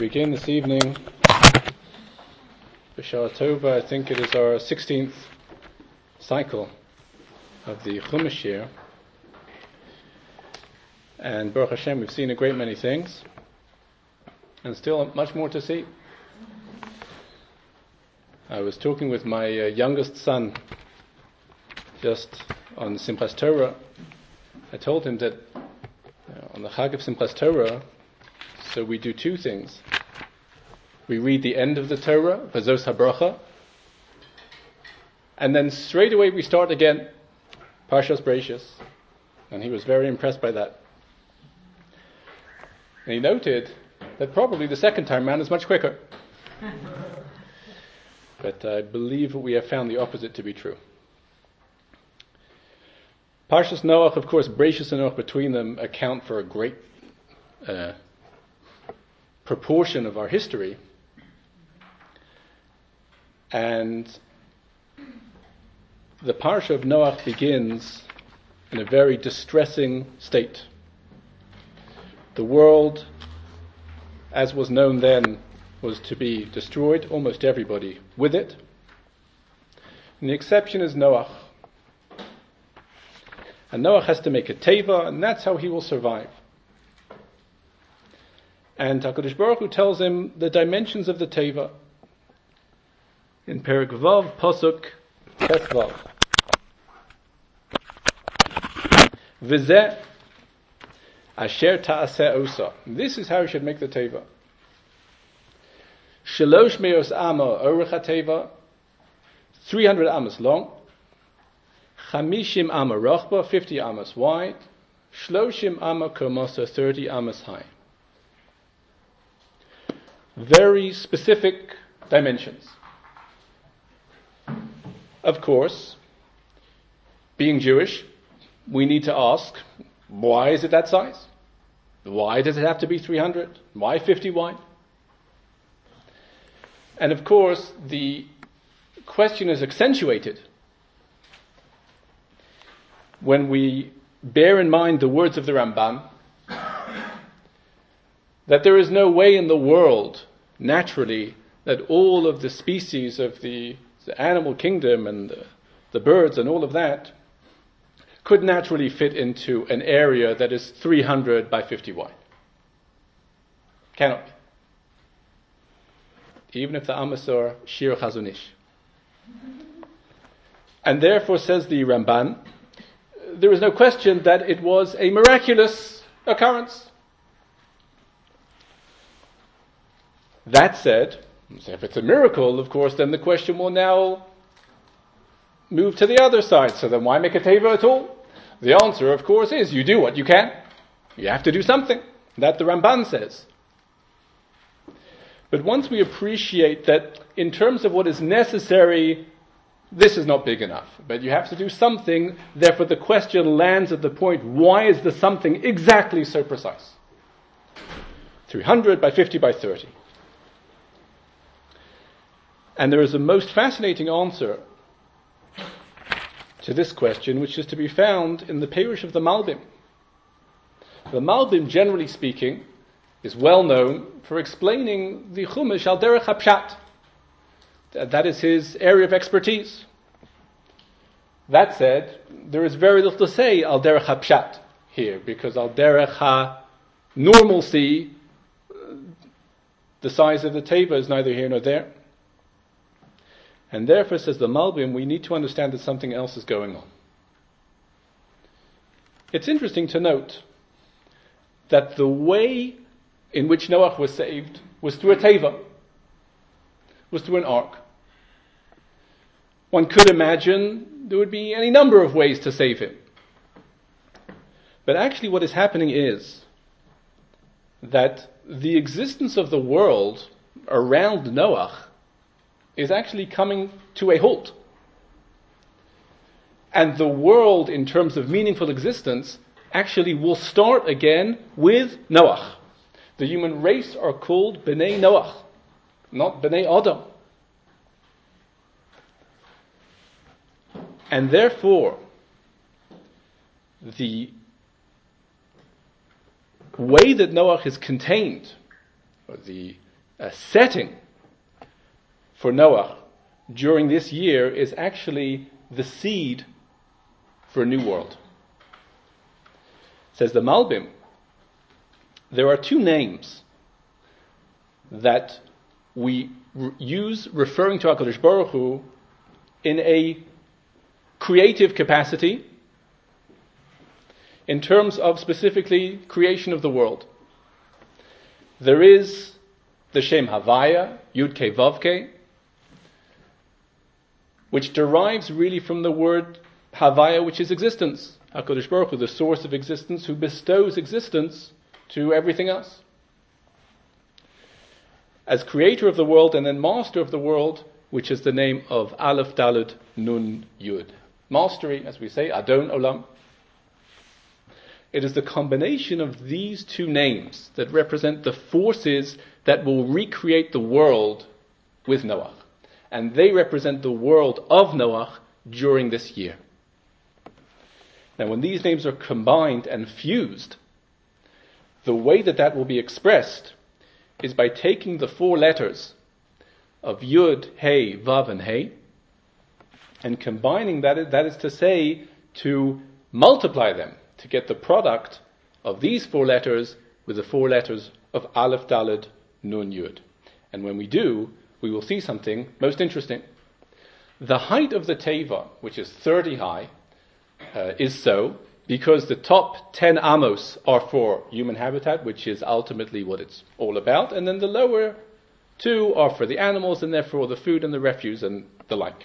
begin this evening, B'Shara Tova. I think it is our 16th cycle of the Chumash year. And Baruch Hashem, we've seen a great many things, and still much more to see. I was talking with my youngest son just on Simchas Torah. I told him that on the Chag of Simchas Torah, so we do two things. We read the end of the Torah, Vazos HaBracha, and then straight away we start again, Parshas Bereishis. And he was very impressed by that. And he noted that probably the second time round is much quicker. But I believe we have found the opposite to be true. Parshas Noach, of course, Bereishis and Noach between them account for a great proportion of our history. And the Parsha of Noach begins in a very distressing state. The world, as was known then, was to be destroyed, almost everybody with it. And the exception is Noach. And Noach has to make a teva, and that's how he will survive. And HaKadosh Baruch Hu tells him the dimensions of the teva in Perek Vav, Pasuk Tes Vav. V'zeh asher ta'aseh osa. This is how you should make the teva. Shalosh me'os amma orech ha-teva, 300 amas long. Chamishim amma rochba, 50 amas wide. Shloshim amma komosa, 30 amas high. Very specific dimensions. Of course, being Jewish, we need to ask, why is it that size? Why does it have to be 300? Why 50 wide? And of course, the question is accentuated when we bear in mind the words of the Ramban, that there is no way in the world, naturally, that all of the species of the animal kingdom and the birds and all of that could naturally fit into an area that is 300 by 50 wide. Cannot. Even if the Amos are Shir Chazonish. And therefore, says the Ramban, there is no question that it was a miraculous occurrence. That said, if it's a miracle, of course, then the question will now move to the other side. So then why make a teva at all? The answer, of course, is you do what you can. You have to do something. That the Ramban says. But once we appreciate that in terms of what is necessary, this is not big enough. But you have to do something, therefore the question lands at the point, why is the something exactly so precise? 300 by 50 by 30. And there is a most fascinating answer to this question, which is to be found in the Perush of the Malbim. The Malbim, generally speaking, is well known for explaining the Chumash al derech hapshat. That is his area of expertise. That said, there is very little to say al derech hapshat here, because al derech ha-normalcy, the size of the teva is neither here nor there. And therefore, says the Malbim, we need to understand that something else is going on. It's interesting to note that the way in which Noach was saved was through a teva, was through an ark. One could imagine there would be any number of ways to save him. But actually what is happening is that the existence of the world around Noach is actually coming to a halt. And the world, in terms of meaningful existence, actually will start again with Noach. The human race are called B'nai Noach, not B'nai Adam. And therefore, the way that Noach is contained, or the setting for Noah during this year is actually the seed for a new world. Says the Malbim, there are two names that we use referring to HaKadosh Baruch Hu in a creative capacity in terms of specifically creation of the world. There is the Shem Havaya, Yud Kei Vav Kei, which derives really from the word Havaya, which is existence. HaKadosh Baruch Hu, the source of existence, who bestows existence to everything else. As creator of the world and then master of the world, which is the name of Aleph Daled Nun Yud. Mastery, as we say, Adon Olam. It is the combination of these two names that represent the forces that will recreate the world with Noah. And they represent the world of Noah during this year. Now, when these names are combined and fused, the way that will be expressed is by taking the four letters of Yud, Hey, Vav, and Hey, and combining that is to say, to multiply them, to get the product of these four letters with the four letters of Aleph, Daled, Nun, Yud. And when we do, we will see something most interesting. The height of the Teva, which is 30 high, is so because the top 10 amos are for human habitat, which is ultimately what it's all about, and then the lower two are for the animals, and therefore the food and the refuse and the like.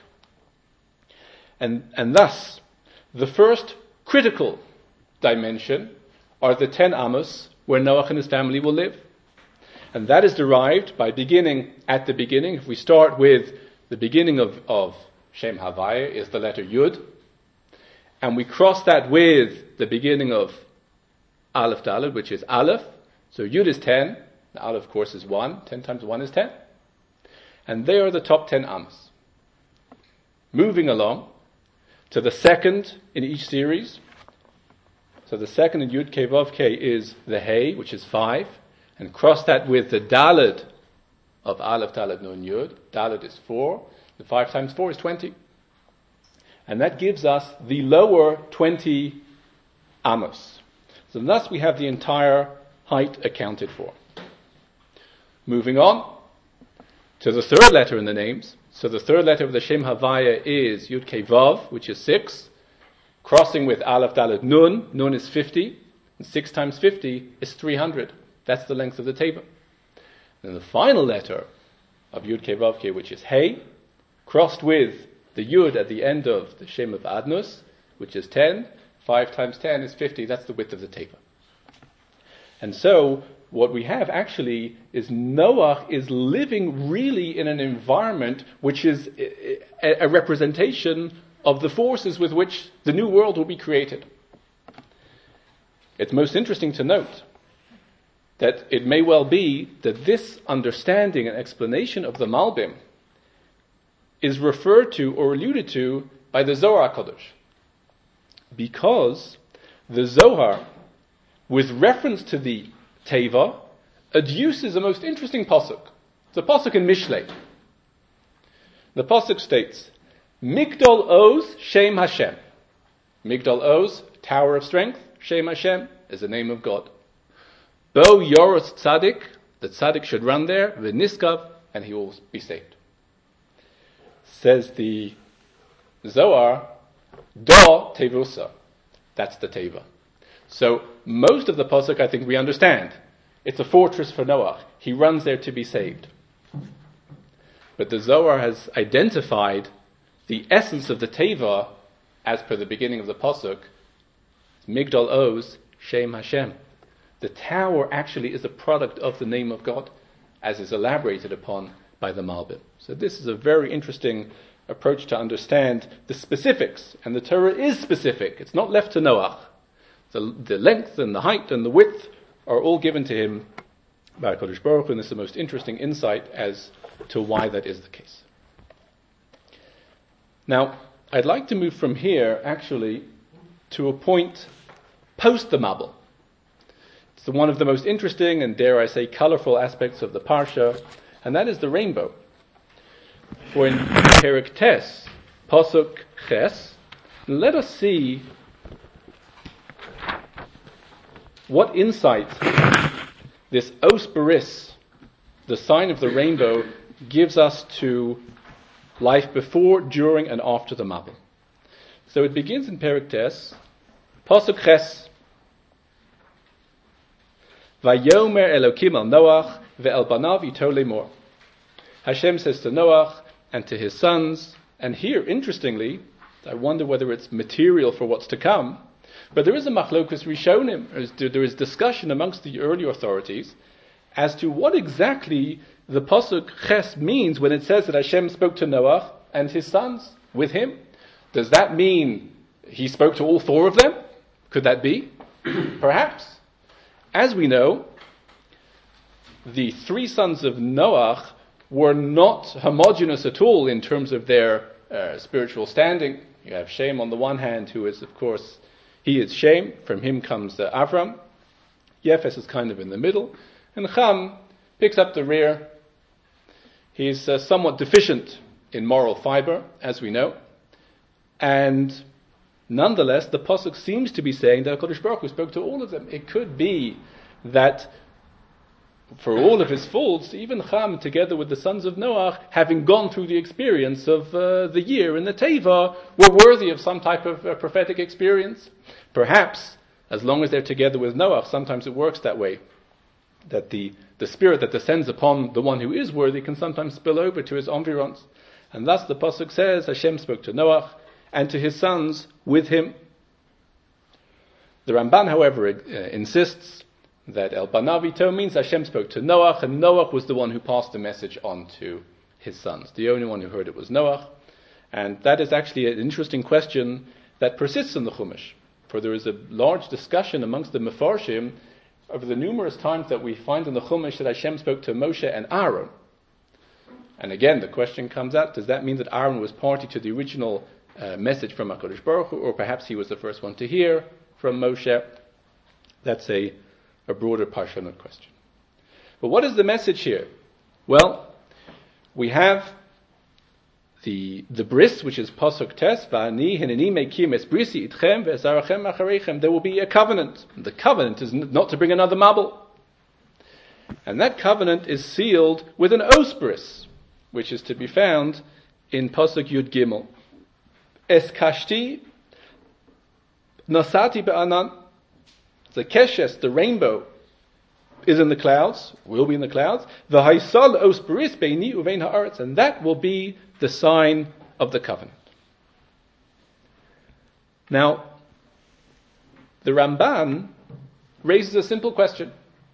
And thus, the first critical dimension are the 10 amos where Noah and his family will live. And that is derived by beginning at the beginning. If we start with the beginning of Shem Havaya is the letter Yud, and we cross that with the beginning of Aleph Daled, which is Aleph. So Yud is 10, the Aleph of course is 1, 10 times 1 is 10. And they are the top 10 amos. Moving along to the second in each series. So the second in Yud Kei Vav Kei is the Hey, which is 5. And cross that with the Daled of Aleph Daled Nun Yud. Daled is 4. The 5 times 4 is 20. And that gives us the lower 20 amos. So thus we have the entire height accounted for. Moving on to the third letter in the names. So the third letter of the Shem Havaya is Yud Kei Vav, which is 6. Crossing with Aleph Daled Nun. Nun is 50. And 6 times 50 is 300. That's the length of the Teva. Then the final letter of Yud Kei Vav Kei, which is Hey, crossed with the Yud at the end of the Shem of Adnus, which is 10. 5 times 10 is 50. That's the width of the Teva. And so what we have actually is Noah is living really in an environment which is a representation of the forces with which the new world will be created. It's most interesting to note that it may well be that this understanding and explanation of the Malbim is referred to or alluded to by the Zohar HaKadosh. Because the Zohar, with reference to the Teva, adduces a most interesting pasuk. It's a pasuk in Mishlei. The pasuk states, Migdal Oz Shem Hashem. Migdal Oz, Tower of Strength, Shem Hashem is the name of God. Bo Yoros Tzadik, the Tzadik should run there, V'niskav, and he will be saved. Says the Zohar, Da Tevusa. That's the Teva. So most of the pasuk I think we understand. It's a fortress for Noah. He runs there to be saved. But the Zohar has identified the essence of the Teva as per the beginning of the pasuk, Migdal Oz Shem Hashem. The tower actually is a product of the name of God, as is elaborated upon by the Malbim. So this is a very interesting approach to understand the specifics. And the Torah is specific. It's not left to Noah. The length and the height and the width are all given to him by HaKadosh Baruch Hu, and this is the most interesting insight as to why that is the case. Now, I'd like to move from here, actually, to a point post the Mabul. It's one of the most interesting and, dare I say, colorful aspects of the Parsha, and that is the rainbow. For in Perek Tes, Pasuk Ches, let us see what insight this Os Baris, the sign of the rainbow, gives us to life before, during, and after the Mabul. So it begins in Perek Tes, Pasuk Ches, Vayomer Elokim al Noach ve'el banav ito lemor. Hashem says to Noach and to his sons, and here, interestingly, I wonder whether it's material for what's to come, but there is a machlokus rishonim, there is discussion amongst the early authorities as to what exactly the Pasuk Ches means when it says that Hashem spoke to Noach and his sons with him. Does that mean he spoke to all four of them? Could that be? Perhaps. As we know, the three sons of Noach were not homogeneous at all in terms of their spiritual standing. You have Shem on the one hand, who is, of course, he is Shem. From him comes Avram. Yefes is kind of in the middle. And Cham picks up the rear. He's somewhat deficient in moral fiber, as we know. And nonetheless, the Pasuk seems to be saying that HaKadosh Baruch Hu spoke to all of them. It could be that for all of his faults, even Cham, together with the sons of Noach, having gone through the experience of the year in the Teva, were worthy of some type of prophetic experience. Perhaps, as long as they're together with Noach, sometimes it works that way, that the spirit that descends upon the one who is worthy can sometimes spill over to his environs. And thus the Pasuk says, Hashem spoke to Noach and to his sons with him. The Ramban, however, insists that El Banavito means Hashem spoke to Noach, and Noach was the one who passed the message on to his sons. The only one who heard it was Noach. And that is actually an interesting question that persists in the Chumash. For there is a large discussion amongst the Mefarshim over the numerous times that we find in the Chumash that Hashem spoke to Moshe and Aaron. And again, the question comes out, does that mean that Aaron was party to the original message from HaKadosh Baruch Hu, or perhaps he was the first one to hear from Moshe? That's a broader Parshanut question. But what is the message here? Well, we have the bris, which is Pasuk Tes, Va'ani hineni mekim es brisi itchem ve'ezarachem achareichem. There will be a covenant. The covenant is not to bring another Mabul. And that covenant is sealed with an Os Bris, which is to be found in Pasuk Yud Gimel. Es kashti nasati be'anan. The keshes, the rainbow, is in the clouds, will be in the clouds. V'haisal os bris beini uvein haaretz, and that will be the sign of the covenant. Now, the Ramban raises a simple question.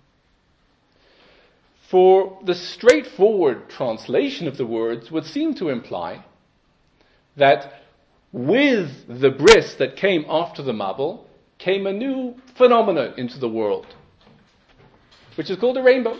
For the straightforward translation of the words would seem to imply that with the bris that came after the Mabul came a new phenomenon into the world, which is called a rainbow.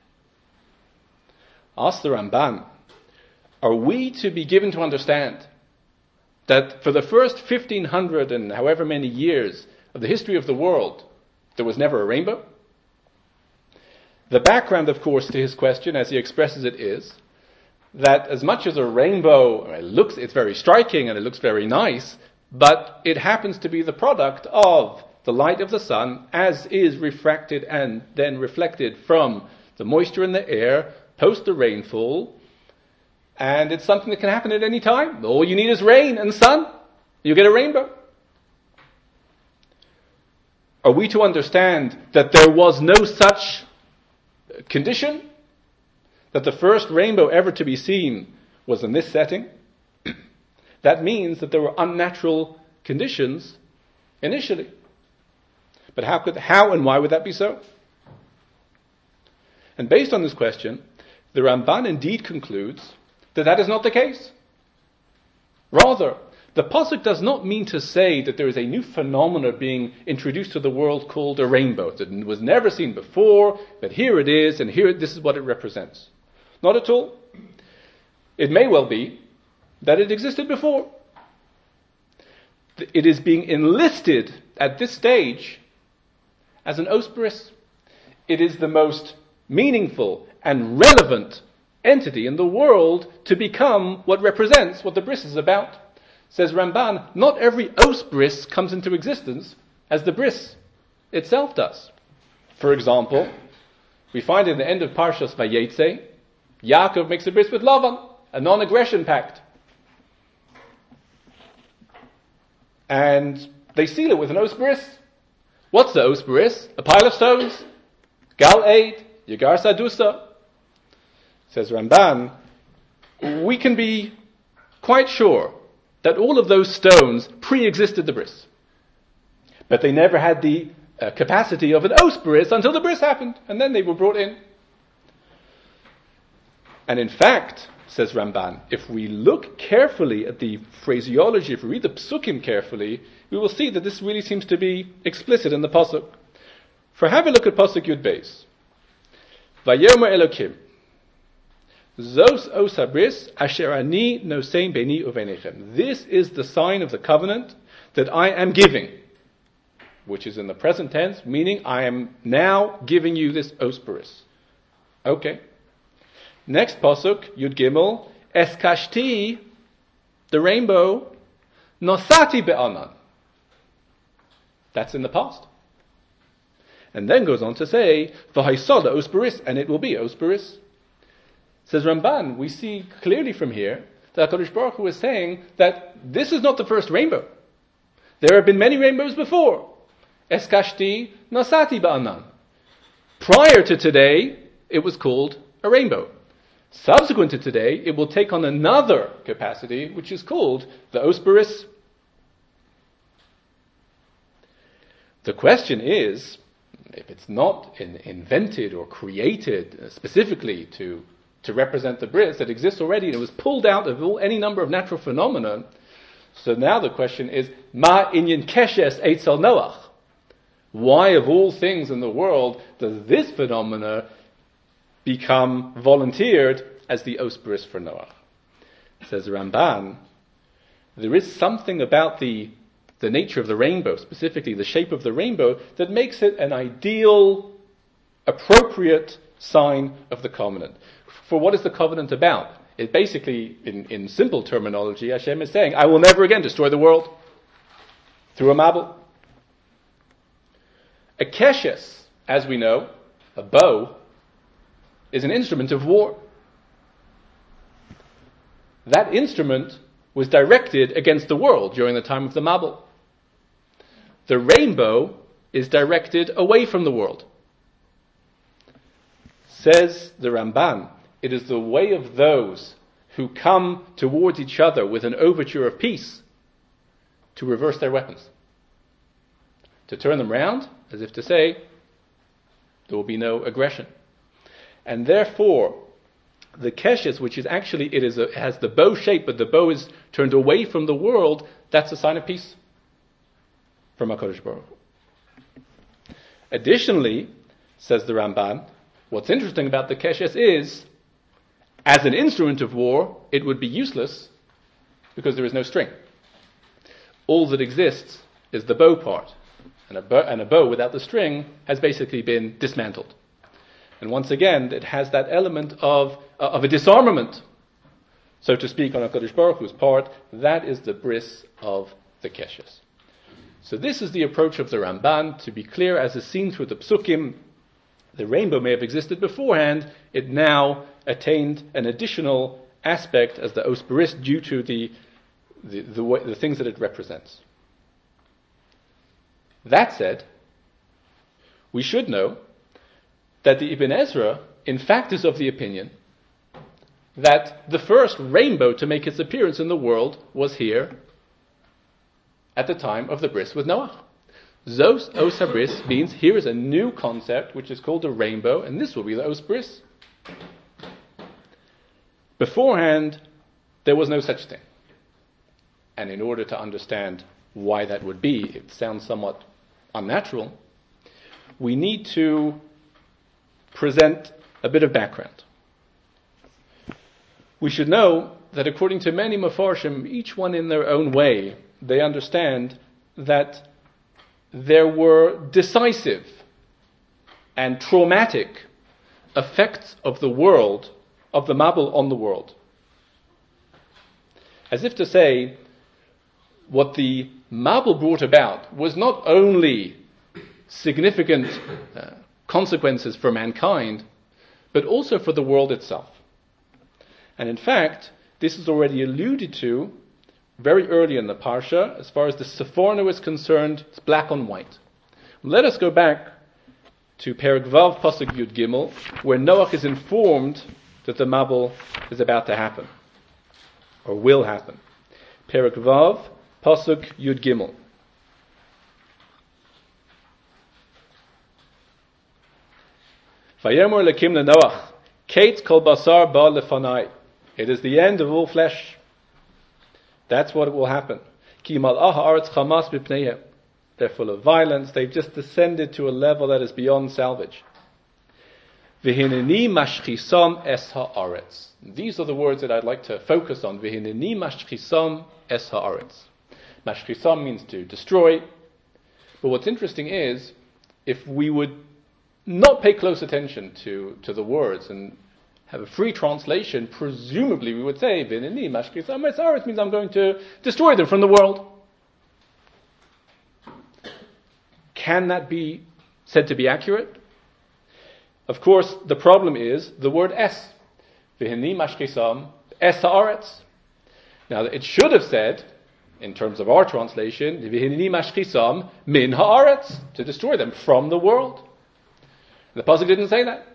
Ask the Ramban, are we to be given to understand that for the first 1500 and however many years of the history of the world, there was never a rainbow? The background, of course, to his question, as he expresses it, is that as much as a rainbow, it's very striking and it looks very nice, but it happens to be the product of the light of the sun as is refracted and then reflected from the moisture in the air post the rainfall. And it's something that can happen at any time. All you need is rain and sun. You get a rainbow. Are we to understand that there was no such condition? That the first rainbow ever to be seen was in this setting? That means that there were unnatural conditions initially. But how and why would that be so? And based on this question, the Ramban indeed concludes that that is not the case. Rather, the Pasuk does not mean to say that there is a new phenomenon being introduced to the world called a rainbow, that was never seen before, but here it is, and here this is what it represents. Not at all. It may well be that it existed before. It is being enlisted at this stage as an Os Bris. It is the most meaningful and relevant entity in the world to become what represents what the bris is about. Says Ramban, not every os bris comes into existence as the bris itself does. For example, we find in the end of Parshas Vayetze, Yaakov makes a bris with Lavan, a non-aggression pact. And they seal it with an os bris. What's the os bris? A pile of stones. Gal Eid, Yagar Sadusa. Says Ramban, we can be quite sure that all of those stones pre-existed the bris. But they never had the capacity of an os bris until the bris happened, and then they were brought in. And in fact, says Ramban, if we look carefully at the phraseology, if we read the psukim carefully, we will see that this really seems to be explicit in the pasuk. For have a look at pasuk Yud Beis. Vayomer Elokim, Zos os habris asher ani nosein beini uvenechem. This is the sign of the covenant that I am giving, which is in the present tense, meaning I am now giving you this os bris. Okay. Next pasuk, Yud Gimel, Eskashti, the rainbow, Nosati be'anan. That's in the past. And then goes on to say, V'haisala os bris, and it will be os bris. Says Ramban, we see clearly from here that HaKadosh Baruch Hu is saying that this is not the first rainbow. There have been many rainbows before. Eskashti, Nosati be'anan. Prior to today, it was called a rainbow. Subsequent to today, it will take on another capacity, which is called the os bris. The question is, if it's not invented or created specifically to represent the bris that exists already, and it was pulled out of any number of natural phenomena, so now the question is, Ma inyan keshes eitzel Noach? Why, of all things in the world, does this phenomena become volunteered as the os bris for Noah? Says Ramban, there is something about the nature of the rainbow, specifically the shape of the rainbow, that makes it an ideal, appropriate sign of the covenant. For what is the covenant about? It basically, in simple terminology, Hashem is saying, I will never again destroy the world through a Mabul. A keshes, as we know, a bow, is an instrument of war. That instrument was directed against the world during the time of the Mabul. The rainbow is directed away from the world. Says the Ramban, it is the way of those who come towards each other with an overture of peace to reverse their weapons. To turn them round, as if to say, there will be no aggression. And therefore, the keshes, which is actually, it has the bow shape, but the bow is turned away from the world, that's a sign of peace from HaKadosh Baruch Hu. Additionally, says the Ramban, what's interesting about the keshes is, as an instrument of war, it would be useless because there is no string. All that exists is the bow part. And a bow without the string has basically been dismantled. And once again, it has that element of a disarmament, so to speak, on HaKadosh Baruch Hu's part. That is the bris of the keshes. So this is the approach of the Ramban. To be clear, as is seen through the psukim, the rainbow may have existed beforehand. It now attained an additional aspect as the os bris due to the things that it represents. That said, we should know that the Ibn Ezra, in fact, is of the opinion that the first rainbow to make its appearance in the world was here at the time of the bris with Noah. Zos os habris means here is a new concept which is called a rainbow, and this will be the os bris. Beforehand, there was no such thing. And in order to understand why that would be, it sounds somewhat unnatural, we need to present a bit of background. We should know that according to many Mefarshim, each one in their own way, they understand that there were decisive and traumatic effects of the world of the Mabul on the world. As if to say, what the Mabul brought about was not only significant consequences for mankind, but also for the world itself. And in fact, this is already alluded to very early in the Parsha. As far as the Seforno is concerned, it's black on white. Let us go back to Perek Vav Pasuk Yud Gimel, where Noach is informed that the Mabul is about to happen, or will happen. Perek Vav Pasuk Yud Gimel. Vayomer Elokim leNoach, Kate kol basar ba lefanai. It is the end of all flesh. That's what will happen. Ki mal'ah ha'aretz chamas b'pneihem. They're full of violence. They've just descended to a level that is beyond salvage. V'hineni mashchisam es ha'aretz. These are the words that I'd like to focus on. V'hineni mashchisam es ha'aretz. Mashchisam means to destroy. But what's interesting is, if we would not pay close attention to the words and have a free translation, presumably we would say, V'hineni mashchisam es ha'aretz means I'm going to destroy them from the world. Can that be said to be accurate? Of course, the problem is the word es. V'hineni mashchisam es ha'aretz. Now, it should have said, in terms of our translation, V'hineni mashchisam min ha'aretz, to destroy them from the world. The pasuk didn't say that.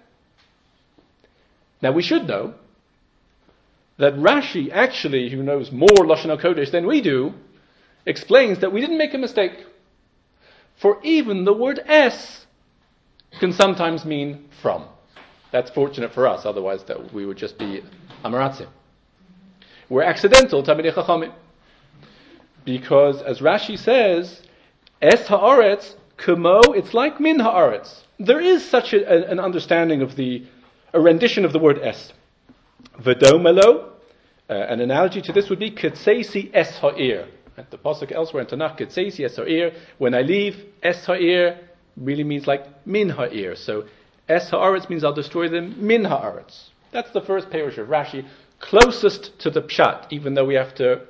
Now, we should know that Rashi, actually, who knows more Lashon HaKodesh than we do, explains that we didn't make a mistake. For even the word es can sometimes mean from. That's fortunate for us, otherwise that we would just be amaratzim. We're accidental, Talmidei Chachamim. Because, as Rashi says, es ha'aretz, kumo, it's like min ha'aretz. There is such an understanding of a rendition of the word es. V'domelo, an analogy to this would be ketseisi es ha'ir. The pasuk elsewhere in Tanakh, ketseisi es ha'ir, when I leave, es ha'ir really means like min ha'ir. So, es ha'aretz means I'll destroy them, min ha'aretz. That's the first perush of Rashi, closest to the pshat, even though we have to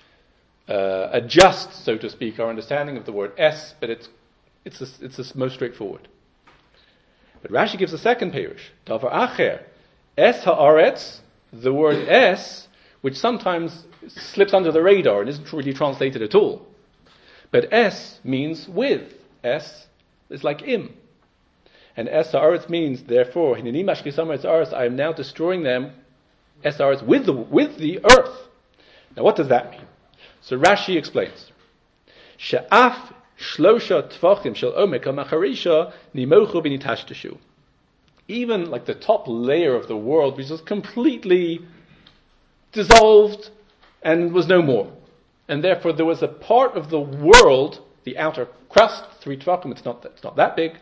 adjust, so to speak, our understanding of the word es, but it's the most straightforward. But Rashi gives a second perush, davar acher, es ha'aretz, the word es, which sometimes slips under the radar and isn't really translated at all. But es means with. Es is like im. And es ha'aretz means, therefore, hineni mashchisam es ha'aretz, I am now destroying them, es ha'aretz, with the earth. Now what does that mean? So Rashi explains, she'af shlosha tvachim shel omek ha'macharisha nimochu v'nitashtashu. Even like the top layer of the world was just completely dissolved and was no more. And therefore there was a part of the world, the outer crust, 3 tvachim, it's not that big,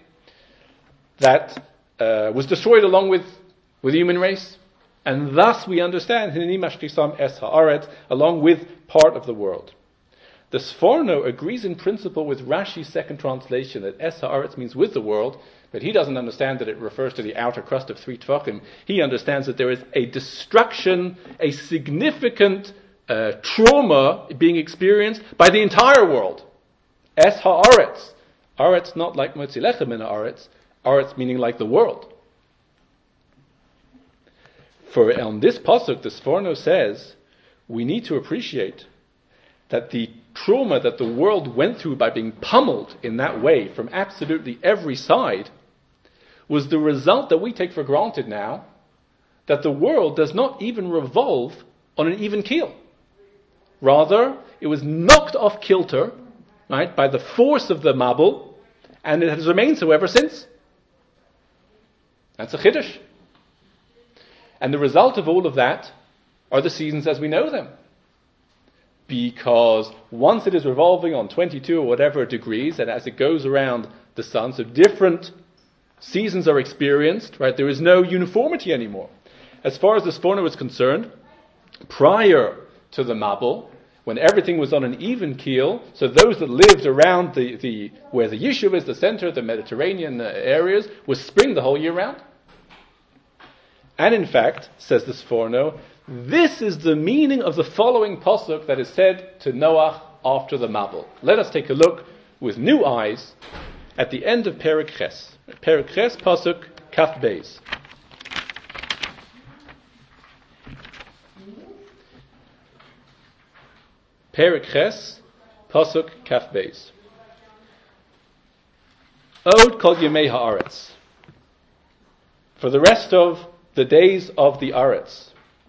that was destroyed along with the human race. And thus we understand Hineni mashchisam es ha'aretz, along with part of the world. The Sforno agrees in principle with Rashi's second translation that es ha'aretz means with the world, but he doesn't understand that it refers to the outer crust of 3 tvachim. He understands that there is a destruction, a significant trauma being experienced by the entire world. Es ha'aretz. Aretz not like motzi lechem in ha'aretz. Aretz meaning like the world. For on this pasuk, the Sforno says, we need to appreciate that the trauma that the world went through by being pummeled in that way from absolutely every side was the result that we take for granted now, that the world does not even revolve on an even keel. Rather, it was knocked off kilter, right, by the force of the Mabul, and it has remained so ever since. That's a chiddush. And the result of all of that are the seasons as we know them. Because once it is revolving on 22 or whatever degrees, and as it goes around the sun, so different seasons are experienced, right? There is no uniformity anymore. As far as the Sforno is concerned, prior to the Mabul, when everything was on an even keel, so those that lived around the where the Yishuv is, the center, the Mediterranean areas, was spring the whole year round. And in fact, says the Sforno, this is the meaning of the following pasuk that is said to Noach after the Mabul. Let us take a look with new eyes at the end of Perek Ches. Perek Ches, pasuk Kaf Beis. Perek Ches, pasuk Kaf Beis. Od kol yemei haaretz. For the rest of the days of the Aretz.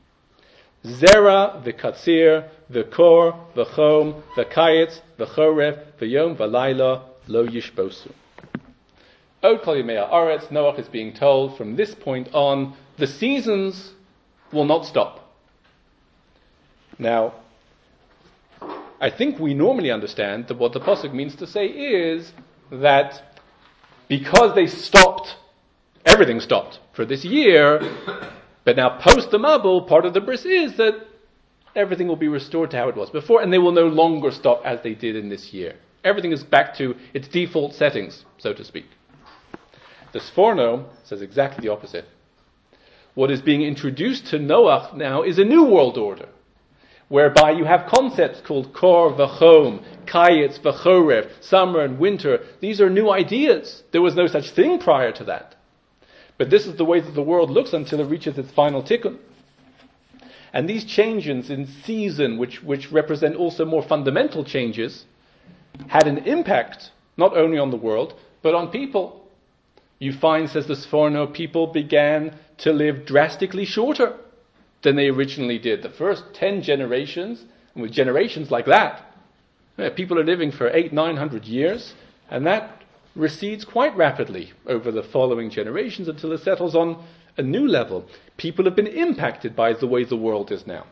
Zera v'katzir v'kor v'chom v'kayetz v'chorev v'yom v'layla lo yishbosu. Od kol yemei haaretz, Noach is being told from this point on, the seasons will not stop. Now, I think we normally understand that what the pasuk means to say is that because they stopped, everything stopped for this year, but now post the Mabul, part of the bris is that everything will be restored to how it was before, and they will no longer stop as they did in this year. Everything is back to its default settings, so to speak. The Sforno says exactly the opposite. What is being introduced to Noach now is a new world order, whereby you have concepts called Kor v'chom, Kayetz v'chorev, summer and winter. These are new ideas. There was no such thing prior to that. But this is the way that the world looks until it reaches its final tikkun. And these changes in season, which represent also more fundamental changes, had an impact not only on the world, but on people. You find, says the Sforno, people began to live drastically shorter than they originally did. The first 10 generations, and with generations like that, people are living for 800-900 years, and that recedes quite rapidly over the following generations until it settles on a new level. People have been impacted by the way the world is now.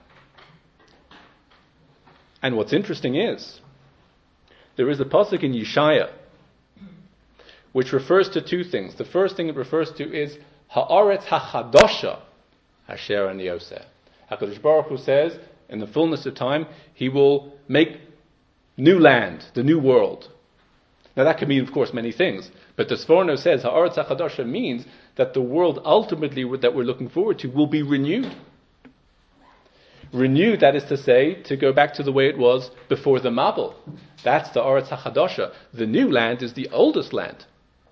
And what's interesting is, there is a pasuk in Yeshaya which refers to two things. The first thing it refers to is Ha'aretz hachadosha Asher ani oseh. HaKadosh Baruch Hu says, in the fullness of time, He will make new land, the new world. Now that can mean, of course, many things. But the Sforno says, Ha'aretz hachadosha means that the world ultimately that we're looking forward to will be renewed. Renewed, that is to say, to go back to the way it was before the Mabul. That's the Ha'aretz hachadosha. The new land is the oldest land.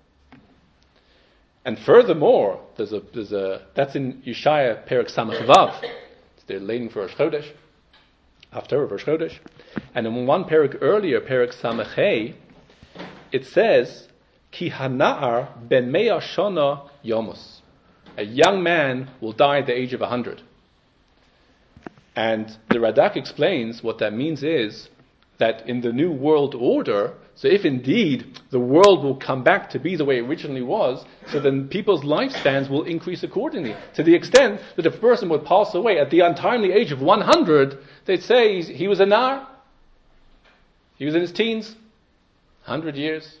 And furthermore, that's in Yeshaya Perek Samach Vav. They're laying for Rosh Chodesh, after Rosh Chodesh. And in one Perek earlier, Perek Samach Hey, it says, Ki hana'ar ben mea shana yomus. A young man will die at the age of 100. And the Radak explains what that means is that in the new world order, so if indeed the world will come back to be the way it originally was, so then people's lifespans will increase accordingly. To the extent that if a person would pass away at the untimely age of 100, they'd say he was a nar. He was in his teens. 100 years.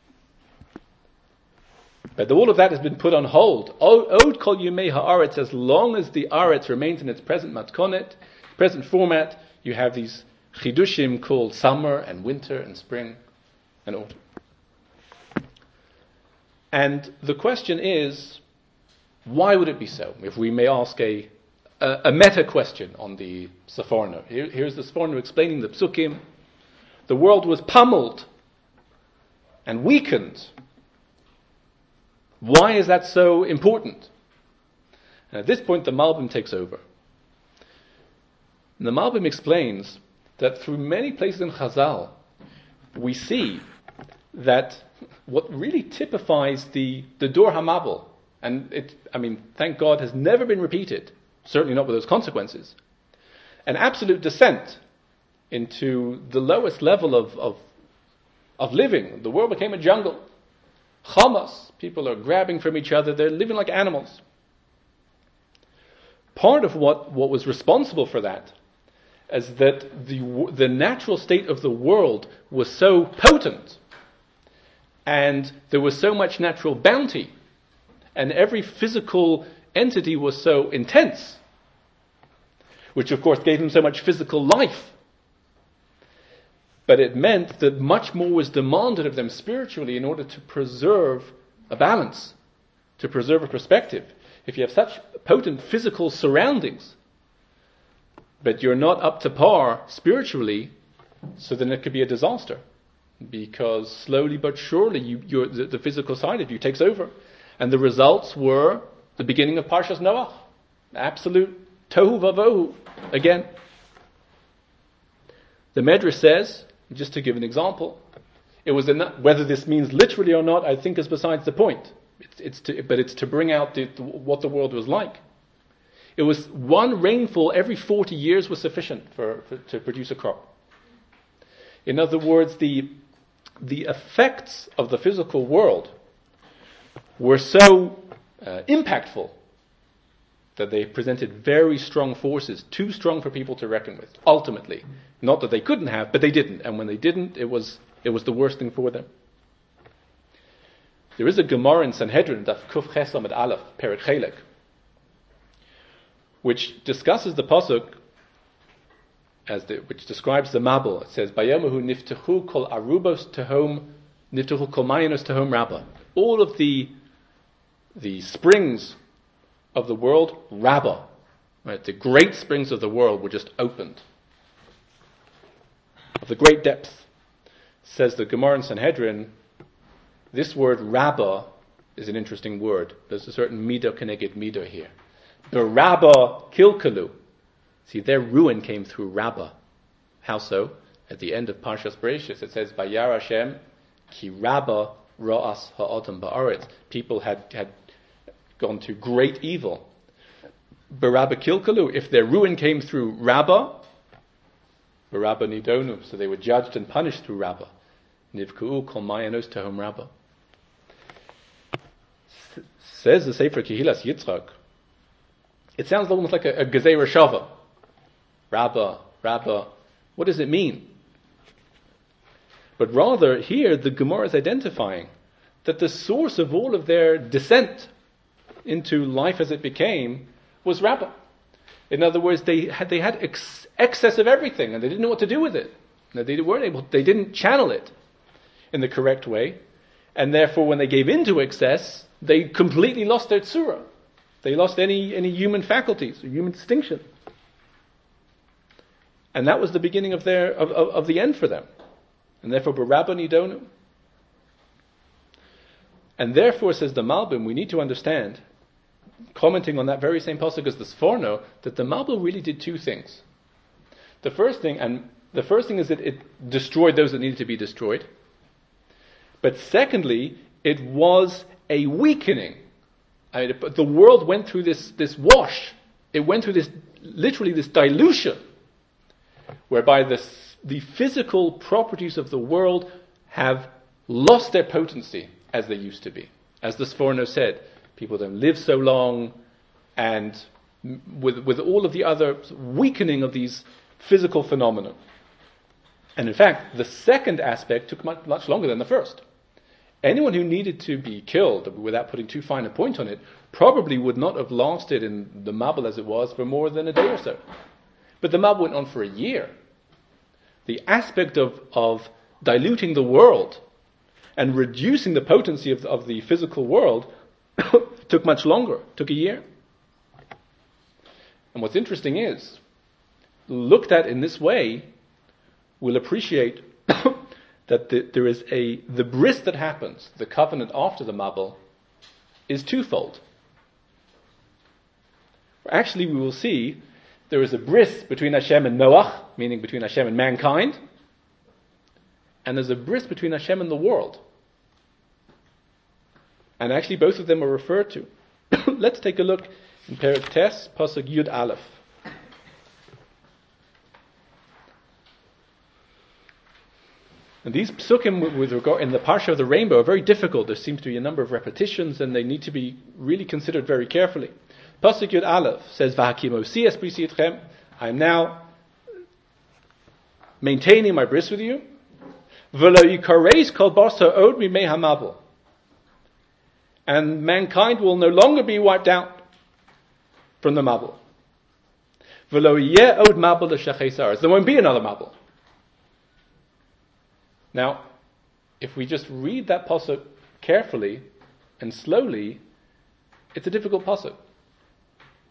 But all of that has been put on hold. Od kol yemei haaretz, as long as the Aretz remains in its present matkonet, present format, you have these chidushim called summer and winter and spring and autumn. And the question is, why would it be so? If we may ask a meta question on the Sforno. Here's the Sforno explaining the psukim. The world was pummeled and weakened. Why is that so important? And at this point, the Malbim takes over. And the Malbim explains that through many places in Chazal, we see that what really typifies the Dor HaMabul, and thank God, has never been repeated, certainly not with those consequences, an absolute descent into the lowest level of living. The world became a jungle. Hamas, people are grabbing from each other, they're living like animals. Part of what was responsible for that is that the natural state of the world was so potent, and there was so much natural bounty, and every physical entity was so intense, which of course gave them so much physical life. But it meant that much more was demanded of them spiritually in order to preserve a balance, to preserve a perspective. If you have such potent physical surroundings, but you're not up to par spiritually, so then it could be a disaster. Because slowly but surely the physical side of you takes over. And the results were the beginning of Parshas Noach. Absolute tohu vavohu again. The Medrash says, just to give an example, it was whether this means literally or not, I think is besides the point. It's to bring out what the world was like. It was one rainfall every 40 years was sufficient to produce a crop. In other words, the effects of the physical world were so impactful that they presented very strong forces, too strong for people to reckon with, ultimately. Not that they couldn't have, but they didn't. And when they didn't, it was the worst thing for them. There is a Gemara in Sanhedrin, Daf Kuf Ches Amud Aleph, Perek Chelek, which discusses the pasuk which describes the Mabul. It says, "Bayomahu niftechu kol arubos tehom, niftechu kol mayanos tehom rabba." All of the springs of the world, rabba, right? The great springs of the world were just opened. Of the great depth, says the Gemara in Sanhedrin. This word rabba is an interesting word. There's a certain midah keneged midah here. The rabba kilkalu. See, their ruin came through Rabbah. How so? At the end of Parshas Bereishis, it says, "Vayar Hashem ki Rabbah ra'as ha'adam ba'aretz." People had gone to great evil. Barabba kilkalu. If their ruin came through Rabbah, Barabba nidonu. So they were judged and punished through Rabbah. Nivku'u kol mayanos tehom Rabbah. Says the Sefer Kehilas Yitzchak. It sounds almost like a Gezerah Shava. Rabbah, what does it mean? But rather, here the Gemara is identifying that the source of all of their descent into life as it became was Rabbah. In other words, they had excess of everything, and they didn't know what to do with it. They didn't channel it in the correct way, and therefore, when they gave into excess, they completely lost their tzura. They lost any human faculties, or human distinction. And that was the beginning of the end for them. And therefore, Barabba nidonu. And therefore, says the Malbim, we need to understand, commenting on that very same pasuk as the Sforno, that the Malbim really did two things. The first thing is that it destroyed those that needed to be destroyed. But secondly, it was a weakening. The world went through this wash. It went through this dilution, whereby the physical properties of the world have lost their potency as they used to be. As the Sforno said, people don't live so long, and with all of the other weakening of these physical phenomena. And in fact, the second aspect took much, much longer than the first. Anyone who needed to be killed, without putting too fine a point on it, probably would not have lasted in the Mabul as it was for more than a day or so. But the Mabul went on for a year. The aspect of diluting the world and reducing the potency of the physical world took much longer, took a year. And what's interesting is, looked at in this way, we'll appreciate that there is the bris that happens, the covenant after the Mabul, is twofold. Actually, we will see there is a bris between Hashem and Noach, meaning between Hashem and mankind, and there's a bris between Hashem and the world. And actually both of them are referred to. Let's take a look in Perek Tes, Pasuk Yud Aleph. And these psukim with regard in the Parsha of the Rainbow are very difficult. There seems to be a number of repetitions, and they need to be really considered very carefully. Pasuk Yud Aleph says, "V'hakimosi es brisi etchem." I am now maintaining my bris with you. V'lo yikareis kol basar od mimei hamabul. And mankind will no longer be wiped out from the Mabul. V'lo yeh od Mabul l'shachei saras. There won't be another Mabul. Now, if we just read that pasuk carefully and slowly, it's a difficult pasuk.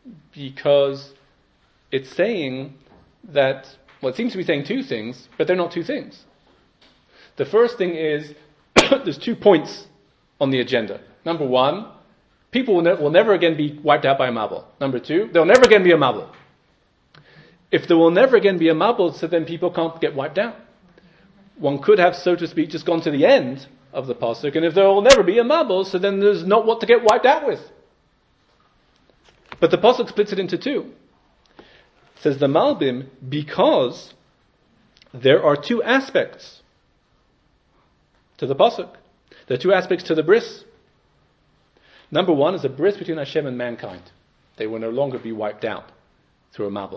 because it's saying that, well, it seems to be saying two things, but they're not two things. The first thing is, there's 2 points on the agenda. Number one, people will never again be wiped out by a Mabul. Number two, there'll never again be a Mabul. If there will never again be a Mabul, so then people can't get wiped out. One could have, so to speak, just gone to the end of the pasuk, and if there will never be a Mabul, so then there's not what to get wiped out with. But the pasuk splits it into two. It says the Malbim, because there are 2 aspects to the pasuk. There are 2 aspects to the bris. Number one is a bris between Hashem and mankind. They will no longer be wiped out through a Mabul.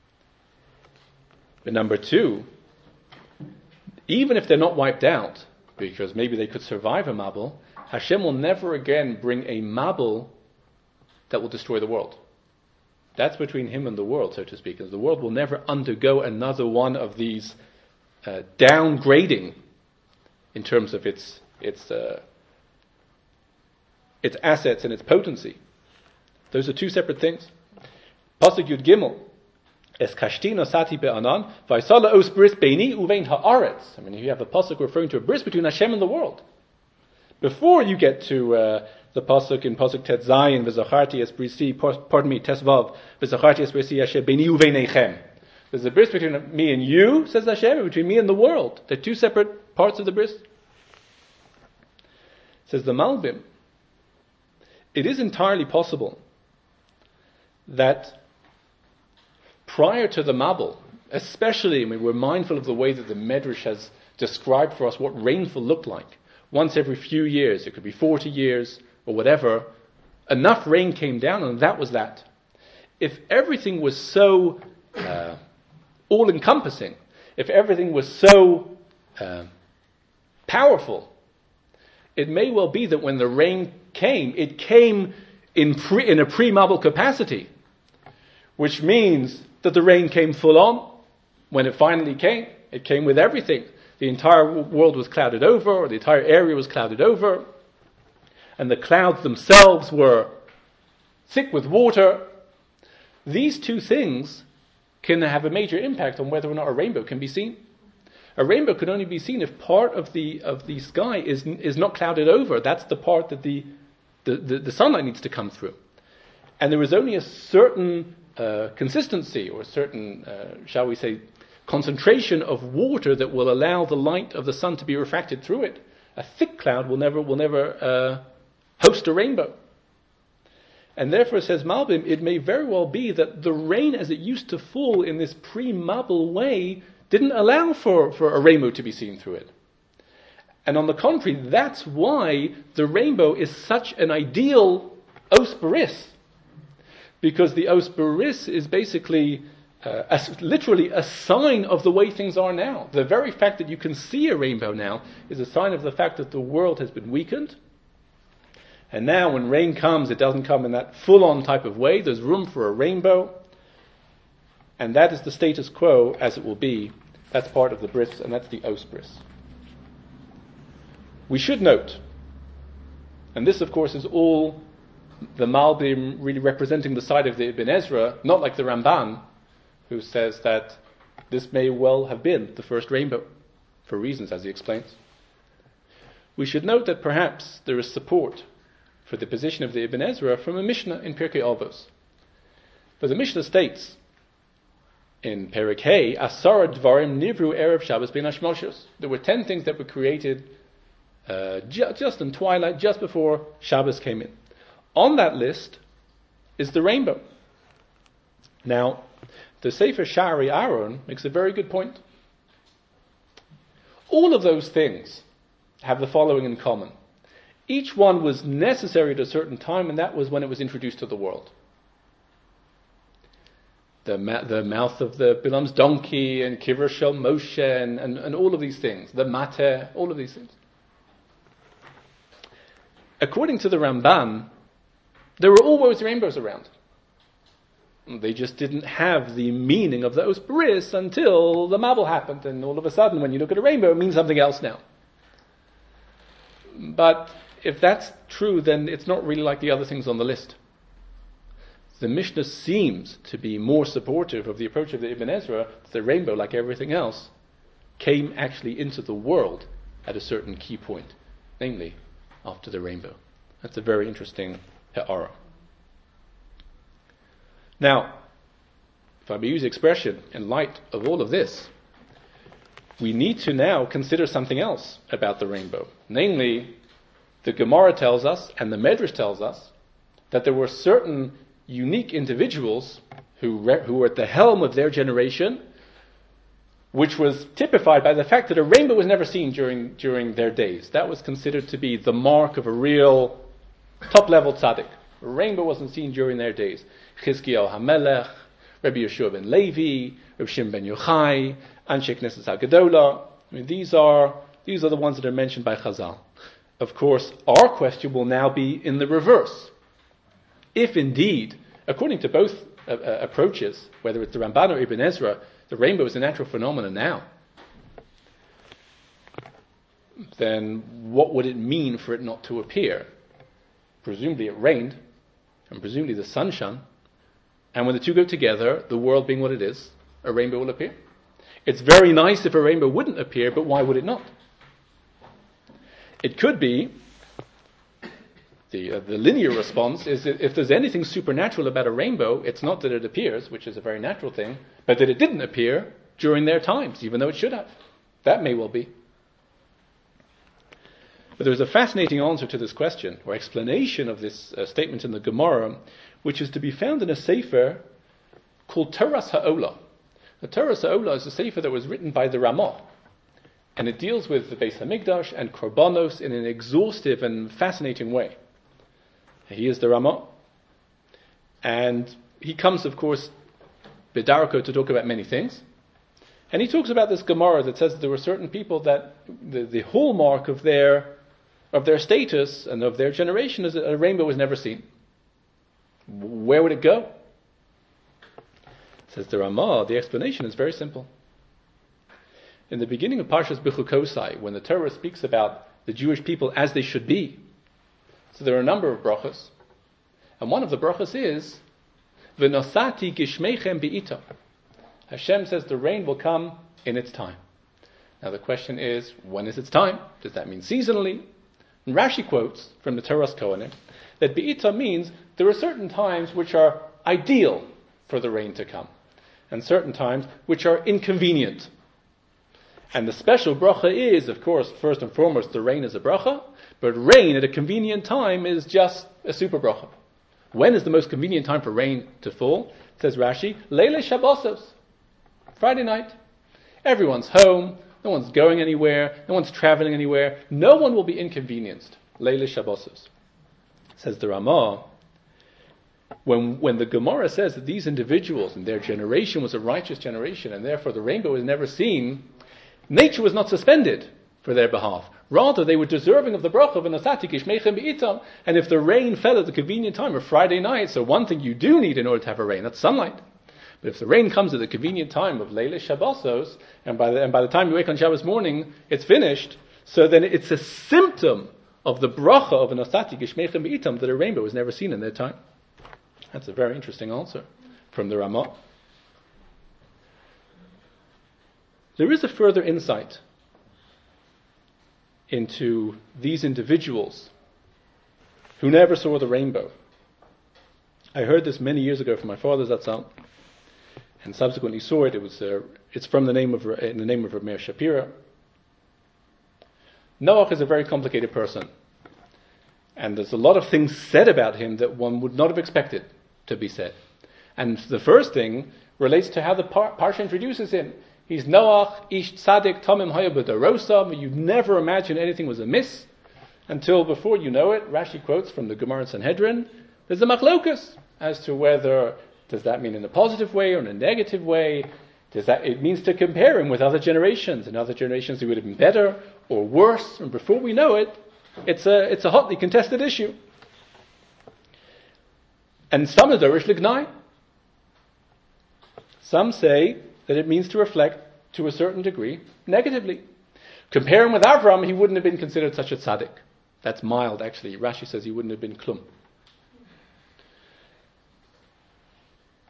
But number 2, even if they're not wiped out, because maybe they could survive a Mabul, Hashem will never again bring a Mabul that will destroy the world. That's between him and the world, so to speak. As the world will never undergo another one of these downgrading in terms of its assets and its potency. Those are 2 separate things. Pasuk Yud Gimel. Es kashti nosati be'anan v'aisala os bris beini uvein haaretz. I mean, you have a pasuk referring to a bris between Hashem and the world. Before you get to the pasuk in pasuk Tet Zayin v'zacharti es brisi, Tes Vav v'zacharti es brisi Hashem beini uveinechem. There's a bris between me and you, says Hashem, and between me and the world. They're 2 separate parts of the bris. Says the Malbim, it is entirely possible that prior to the Mabul, especially, I mean, we're mindful of the way that the Medrash has described for us what rainfall looked like. Once every few years, it could be 40 years or whatever, enough rain came down and that was that. If everything was so all-encompassing, if everything was so powerful, it may well be that when the rain came, it came in a pre-Mabul capacity, which means that the rain came full on. When it finally came, it came with everything. The entire world was clouded over, or the entire area was clouded over, and the clouds themselves were thick with water. These 2 things can have a major impact on whether or not a rainbow can be seen. A rainbow can only be seen if part of the sky is not clouded over. That's the part that the sunlight needs to come through. And there is only a certain consistency, or a certain, shall we say, concentration of water that will allow the light of the sun to be refracted through it. A thick cloud will never host a rainbow. And therefore, says Malbim, it may very well be that the rain as it used to fall in this pre-Mabul way didn't allow for a rainbow to be seen through it. And on the contrary, that's why the rainbow is such an ideal os baris. Because the os baris is basically literally a sign of the way things are now. The very fact that you can see a rainbow now is a sign of the fact that the world has been weakened. And now when rain comes, it doesn't come in that full-on type of way. There's room for a rainbow. And that is the status quo as it will be. That's part of the bris, and that's the os bris. We should note, and this of course is all the Malbim really representing the side of the Ibn Ezra, not like the Ramban, who says that this may well have been the first rainbow, for reasons as he explains. We should note that perhaps there is support for the position of the Ibn Ezra from a Mishnah in Pirkei Avos. But the Mishnah states, in Perek Hey, Asara Dvarim Nivru Erev Shabbos Ben Hashmoshos. There were 10 things that were created just in twilight, just before Shabbos came in. On that list is the rainbow. Now, the Sefer Sha'ari Aaron makes a very good point. All of those things have the following in common. Each one was necessary at a certain time, and that was when it was introduced to the world. The mouth of the Bilam's donkey, and Kiver Shel Moshe, and all of these things. The Mateh, all of these things. According to the Ramban, there were always rainbows around. They just didn't have the meaning of the Os Baris until the Mabul happened, and all of a sudden, when you look at a rainbow, it means something else now. But if that's true, then it's not really like the other things on the list. the Mishnah seems to be more supportive of the approach of the Ibn Ezra. The rainbow, like everything else, came actually into the world at a certain key point, namely after the rainbow. That's a very interesting ha'ara. Now, if I may use the expression, in light of all of this, we need to now consider something else about the rainbow. Namely, the Gemara tells us, and the Medrash tells us, that there were certain unique individuals who were at the helm of their generation, which was typified by the fact that a rainbow was never seen during their days. That was considered to be the mark of a real top-level tzaddik. A rainbow wasn't seen during their days. Chizkiyahu HaMelech, Rabbi Yeshua ben Levi, Rabbi Shimon ben Yochai, Anshe Knesset HaGedolah. I mean, these are the ones that are mentioned by Chazal. Of course, our question will now be in the reverse. If indeed, according to both approaches, whether it's the Ramban or Ibn Ezra, the rainbow is a natural phenomenon now, then what would it mean for it not to appear? Presumably it rained, and presumably the sun shone, and when the two go together, the world being what it is, a rainbow will appear. It's very nice if a rainbow wouldn't appear, but why would it not? It could be, the linear response is that if there's anything supernatural about a rainbow, it's not that it appears, which is a very natural thing, but that it didn't appear during their times, even though it should have. That may well be. But there's a fascinating answer to this question, or explanation of this statement in the Gemara, which is to be found in a sefer called Toras Ha'olah. The Toras Ha'olah is a sefer that was written by the Ramah, and it deals with the Beis Hamikdash and Korbanos in an exhaustive and fascinating way. He is the Ramah, and he comes, of course, B'darko to talk about many things. And he talks about this Gemara that says that there were certain people that the hallmark of their status and of their generation is that a rainbow was never seen. Where would it go? Says the Ramah, the explanation is very simple. In the beginning of Parshas Bechukosai, when the Torah speaks about the Jewish people as they should be, so there are a number of brachas, and one of the brachas is V'nosati gishmeichem be'ita. Hashem says the rain will come in its time. Now the question is, when is its time? Does that mean seasonally? And Rashi quotes from the Toras Kohanim that be'ita means there are certain times which are ideal for the rain to come, and certain times which are inconvenient. And the special bracha is, of course, first and foremost, the rain is a bracha, but rain at a convenient time is just a super bracha. When is the most convenient time for rain to fall? Says Rashi, Leile Shabbosos, Friday night. Everyone's home, no one's going anywhere, no one's traveling anywhere, no one will be inconvenienced. Leile Shabbosos. Says the Ramah, when the Gemara says that these individuals and their generation was a righteous generation, and therefore the rainbow is never seen, nature was not suspended for their behalf. Rather, they were deserving of the bracha of V'nosati gishmeichem be'itam. And if the rain fell at the convenient time of Friday night, so one thing you do need in order to have a rain, that's sunlight. But if the rain comes at the convenient time of Leile Shabbosos, and by the time you wake on Shabbos morning, it's finished, so then it's a symptom of the bracha of V'nosati gishmeichem be'itam that a rainbow was never seen in their time. That's a very interesting answer from the Ramah. There is a further insight into these individuals who never saw the rainbow. I heard this many years ago from my father Zatzal, and subsequently saw it. It's from in the name of Rav Meir Shapira. Noach is a very complicated person, and there's a lot of things said about him that one would not have expected to be said. And the first thing relates to how the Parsha introduces him. He's Noach, Ish Tzadik, Tamim Haya B'Darosa. You'd never imagine anything was amiss until before you know it. Rashi quotes from the Gemara Sanhedrin. There's a machlokus as to whether, does that mean in a positive way or in a negative way? It means to compare him with other generations. In other generations he would have been better or worse. And before we know it, it's a hotly contested issue. And some are Dorish Lignai. Some say that it means to reflect, to a certain degree, negatively. Compare him with Avram, he wouldn't have been considered such a tzaddik. That's mild, actually. Rashi says he wouldn't have been klum.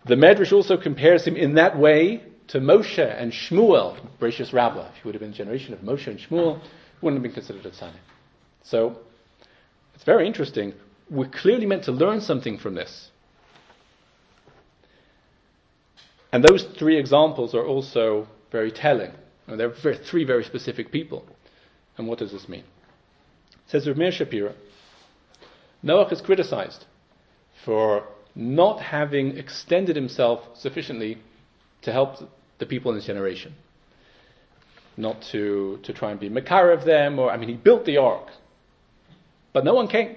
The Medrash also compares him in that way to Moshe and Shmuel, Bereshis Rabbah. If he would have been a generation of Moshe and Shmuel, he wouldn't have been considered a tzaddik. So, it's very interesting. We're clearly meant to learn something from this. And those three examples are also very telling. And they're three very specific people. And what does this mean? It says Rav Meir Shapira, Noach is criticized for not having extended himself sufficiently to help the people in his generation. Not to try and be Makar of them, he built the ark. But no one came.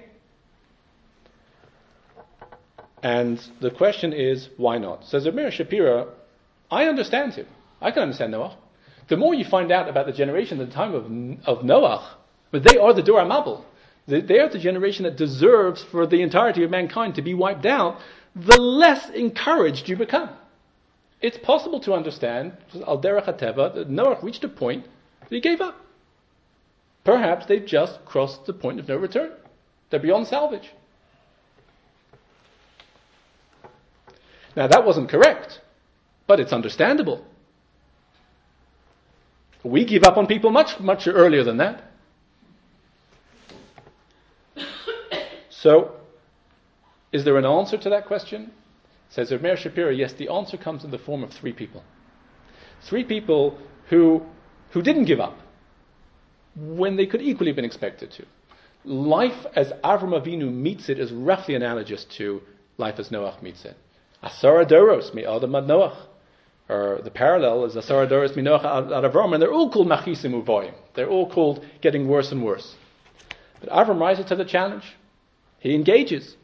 And the question is, why not? Says Rav Meir Shapira, I understand him. I can understand Noach. The more you find out about the generation at the time of Noach, but they are the Dor HaMabul. They are the generation that deserves for the entirety of mankind to be wiped out, the less encouraged you become. It's possible to understand, al derech hateva, that Noach reached a point that he gave up. Perhaps they've just crossed the point of no return. They're beyond salvage. Now that wasn't correct, but it's understandable. We give up on people much, much earlier than that. So, is there an answer to that question? Says Rav Meir Shapira, yes, the answer comes in the form of three people. Three people who didn't give up when they could equally have been expected to. Life as Avram Avinu meets it is roughly analogous to life as Noach meets it. Asara Doros mi Adam ad Noach. Or the parallel is Asara Doros mi Noach ad Avram, and they're all called Machisim Uvoyim. They're all called getting worse and worse. But Avram rises to the challenge. He engages.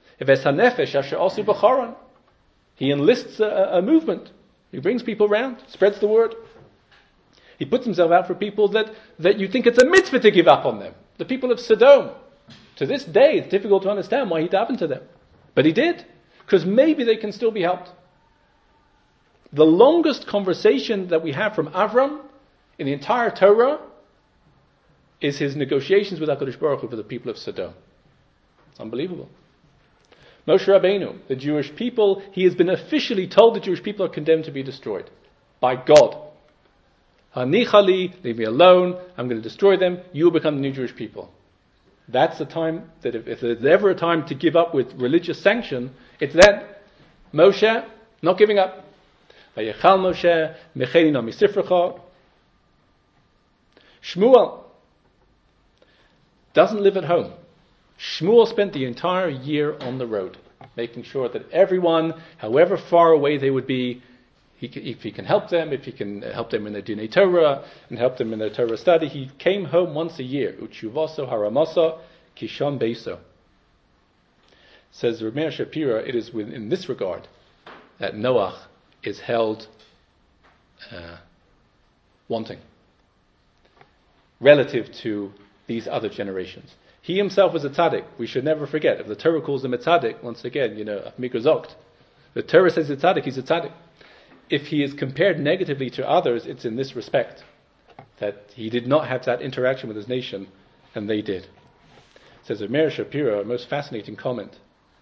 He enlists a movement. He brings people around, spreads the word. He puts himself out for people that you think it's a mitzvah to give up on them. The people of Sodom. To this day, it's difficult to understand why he happened to them. But he did, because maybe they can still be helped. The longest conversation that we have from Avram in the entire Torah is his negotiations with HaKadosh Baruch Hu for the people of Sodom. It's unbelievable. Moshe Rabbeinu, the Jewish people, he has been officially told the Jewish people are condemned to be destroyed by God. Hanichali, leave me alone, I'm going to destroy them, you will become the new Jewish people. That's the time that if there's ever a time to give up with religious sanction, it's then. Moshe, not giving up. Vayechal Moshe, mecheni na misifrecha. Shmuel doesn't live at home. Shmuel spent the entire year on the road, making sure that everyone, however far away they would be, if he can help them, if he can help them in their Dinei Torah, and help them in their Torah study, he came home once a year. Utshuvaso haramasa kishon beiso. Says Rav Meir Shapira, it is in this regard that Noach is held wanting relative to these other generations. He himself was a tzaddik. We should never forget. If the Torah calls him a tzaddik, once again, Mikuzokt. The Torah says a tzaddik, he's a tzaddik. If he is compared negatively to others, it's in this respect, that he did not have that interaction with his nation, and they did. Says Rav Meir Shapira, a most fascinating comment.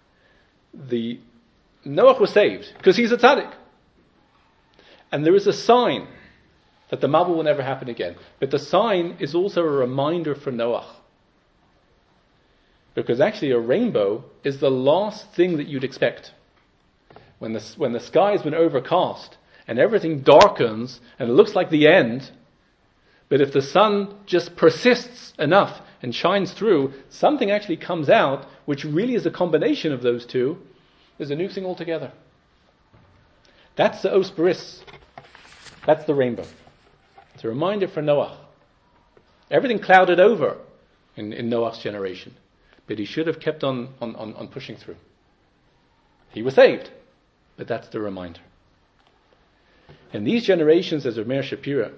Noach was saved because he's a tzaddik. And there is a sign that the Mabul will never happen again. But the sign is also a reminder for Noach. Because actually a rainbow is the last thing that you'd expect. When the sky has been overcast and everything darkens and it looks like the end, but if the sun just persists enough and shines through, something actually comes out which really is a combination of those two. There's a new thing altogether. That's the Os Baris. That's the rainbow. It's a reminder for Noach. Everything clouded over in Noach's generation. But he should have kept on pushing through. He was saved. But that's the reminder. And these generations, as Rav Meir Shapira,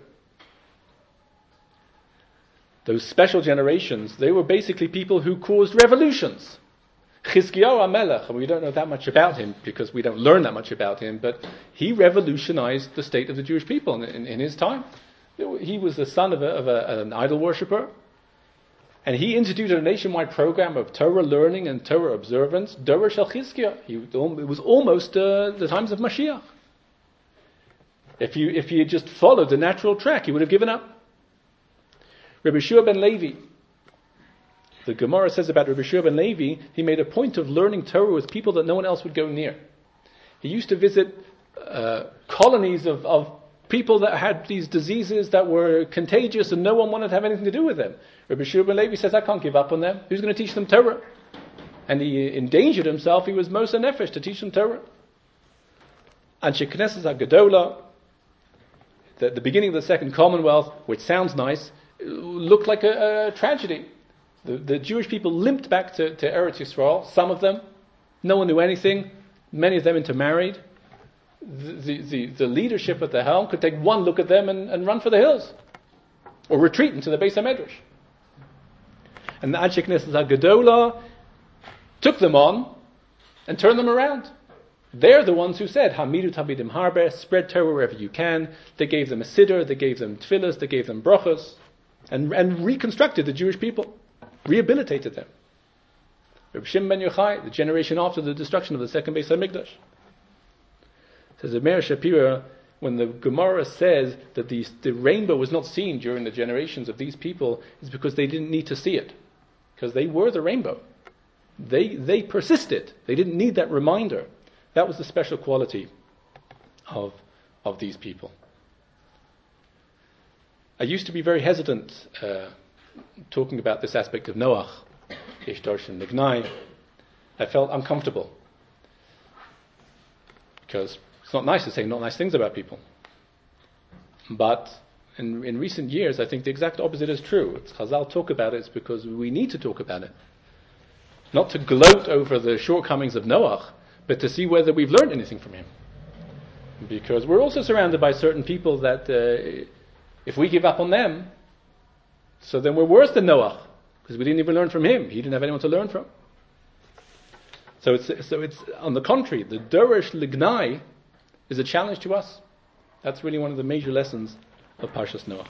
those special generations, they were basically people who caused revolutions. Chizkiyahu HaMelech, and we don't know that much about him because we don't learn that much about him, but he revolutionized the state of the Jewish people in his time. He was the son of an idol worshipper, And he instituted a nationwide program of Torah learning and Torah observance. Dora Shel Chizkiah. It was almost the times of Mashiach. If he had just followed the natural track, he would have given up. Rabbi Shua ben Levi. The Gemara says about Rabbi Shua ben Levi, he made a point of learning Torah with people that no one else would go near. He used to visit colonies of people that had these diseases that were contagious and no one wanted to have anything to do with them. Rabbi Shua ben Levi says, I can't give up on them. Who's going to teach them Torah? And he endangered himself. He was Moser Nefesh to teach them Torah. Anshe Knesset HaGedola, the beginning of the Second Commonwealth, which sounds nice, looked like a tragedy. The Jewish people limped back to Eretz Yisrael, some of them. No one knew anything. Many of them intermarried. The leadership at the helm could take one look at them and run for the hills. Or retreat into the Beis HaMedrash. And the Anshe Knesset HaGedola took them on and turned them around. They're the ones who said, Hamidu Tabidim Harbe, spread Torah wherever you can. They gave them a siddur, they gave them tefillas, they gave them brachas, and reconstructed the Jewish people, rehabilitated them. Reb Shimon ben Yochai, the generation after the destruction of the second Beis HaMikdash. Says the Meir Shapira, when the Gemara says that the rainbow was not seen during the generations of these people, is because they didn't need to see it. Because they were the rainbow. They persisted. They didn't need that reminder. That was the special quality of these people. I used to be very hesitant talking about this aspect of Noach, Ish Darshan Lignai. I felt uncomfortable because it's not nice to say not nice things about people. But in recent years, I think the exact opposite is true. It's Chazal talk about it, it's because we need to talk about it. Not to gloat over the shortcomings of Noach, but to see whether we've learned anything from him. Because we're also surrounded by certain people that if we give up on them, so then we're worse than Noach, because we didn't even learn from him. He didn't have anyone to learn from. So it's on the contrary, the Dorish Lignai is a challenge to us. That's really one of the major lessons of Parshas Noach.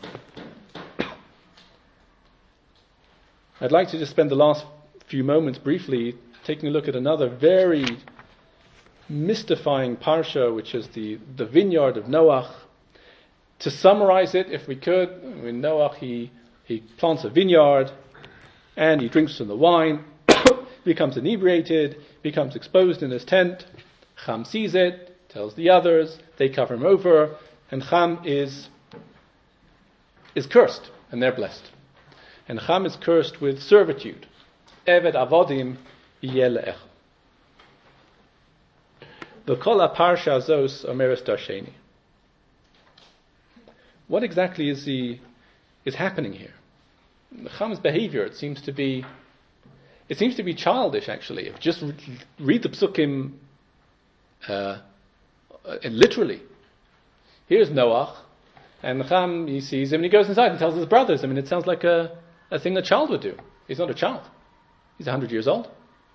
I'd like to just spend the last few moments briefly taking a look at another very mystifying parsha, which is the vineyard of Noach. To summarize it, if we could, in Noach he plants a vineyard and he drinks from the wine, becomes inebriated, becomes exposed in his tent. Cham sees it, tells the others, they cover him over, and Cham is cursed, and they're blessed. And Cham is cursed with servitude. Eved avodim yeh le'echa. The kol parsha zos omeres darsheni. What exactly is happening here? Cham's behavior, it seems to be childish. Actually, if just read the psukim literally. Here's Noach, and Cham, he sees him, and he goes inside and tells his brothers. I mean, it sounds like a thing a child would do. He's not a child; he's 100 years old.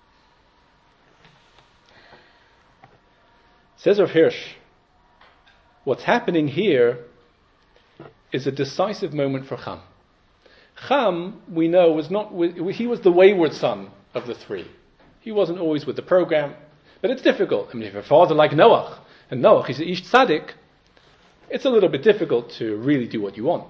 Says Rav Hirsch, what's happening here is a decisive moment for Cham. Cham, we know, he was the wayward son of the three. He wasn't always with the program, but it's difficult. I mean, if a father like Noach, and Noach is Ish Tzaddik, it's a little bit difficult to really do what you want.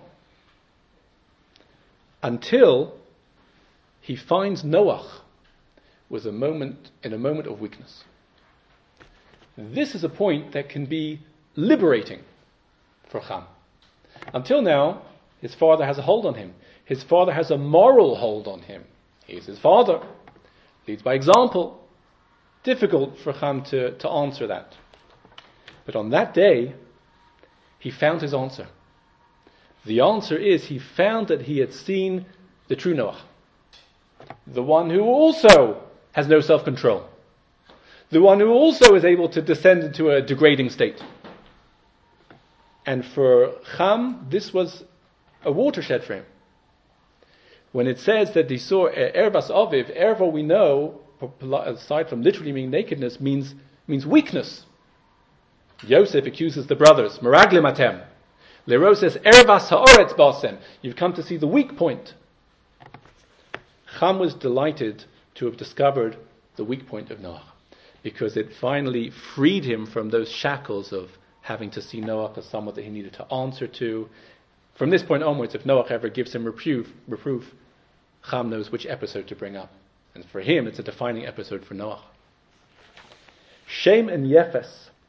Until he finds Noach in a moment of weakness. This is a point that can be liberating for Cham. Until now, his father has a hold on him. His father has a moral hold on him. He's his father. Leads by example. Difficult for Cham to answer that. But on that day, he found his answer. The answer is he found that he had seen the true Noach. The one who also has no self-control. The one who also is able to descend into a degrading state. And for Cham, this was a watershed for him. When it says that he saw Ervas Aviv, Erva we know, aside from literally meaning nakedness, means weakness. Yosef accuses the brothers, Meraglim atem. Lero says, Ervas ha'oretz basem. You've come to see the weak point. Cham was delighted to have discovered the weak point of Noach, because it finally freed him from those shackles of having to see Noach as someone that he needed to answer to. From this point onwards, if Noach ever gives him reproof, Cham knows which episode to bring up. And for him, it's a defining episode for Noach. Shem and Yefes